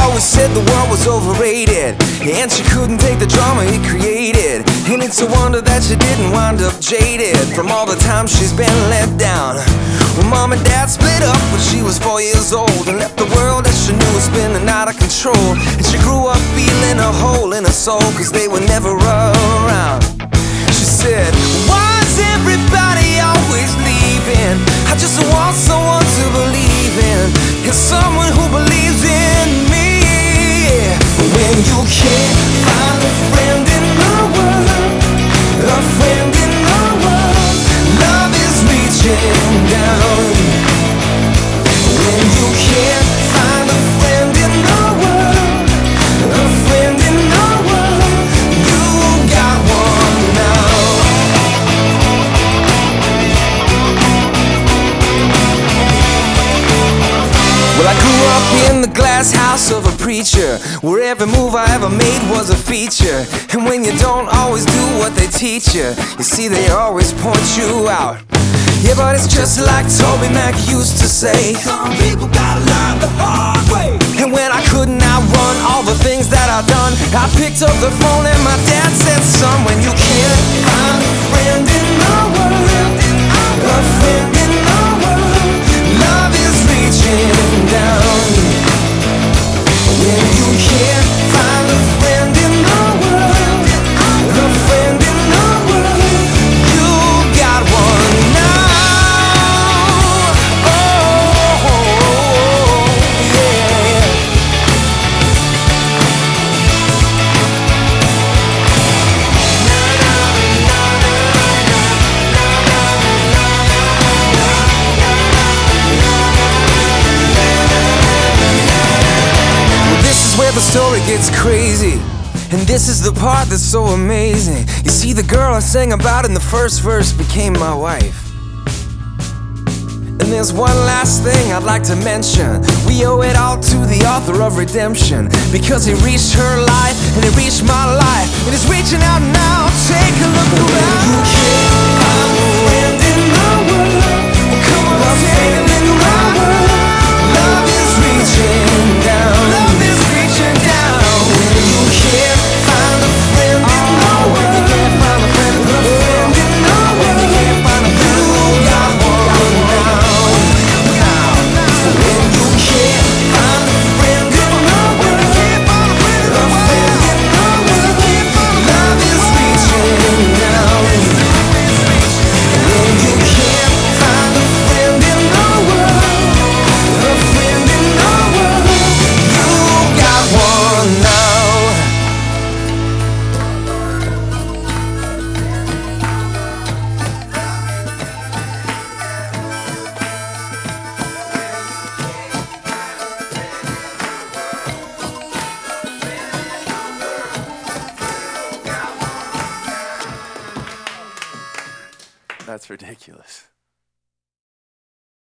always said the world was overrated, and she couldn't take the drama he created. And it's a wonder that she didn't wind up jaded from all the times she's been let down. Well, mom and dad split up when she was 4 years old, and left the world as she knew spinning out of control. And she grew up feeling a hole in her soul, cause they were never around. She said, why's everybody always leaving? I just want someone to believe in, and someone who believes in me. When you can't find a friend in the world, a friend in the world, love is reaching down. When you can't find a friend in the world, a friend in the world, you got one now. Well, I grew up in the glass house of a preacher, where every move I ever made was a feature. And when you don't always do what they teach you, you see they always point you out. Yeah, but it's just like Toby Mac used to say, some people gotta learn the hard way. And when I couldn't outrun all the things that I've done, I picked up the phone and my dad said, son, when you can't find a friend in the world, a friend in the world, love is reaching down. When you can't find a friend in the world, a friend in the world, you got one now. Oh, yeah. Well, this is where the story gets crazy, and this is the part that's so amazing. You see, the girl I sang about in the first verse became my wife. And there's one last thing I'd like to mention. We owe it all to the author of Redemption, because he reached her life and he reached my life, and he's reaching out now. Take a look around. You can't find a friend in the world. Well, come on, take a look around. Love is reaching down. Love is reaching down. When you can't find a friend in the world, you can't find a friend in the world, in the world, you can't find a friend, you got one now. When you can't find a friend in the world, a friend in the world, love is reaching down. When you can't find a friend in the world, a friend in the world, you got one now. That's ridiculous.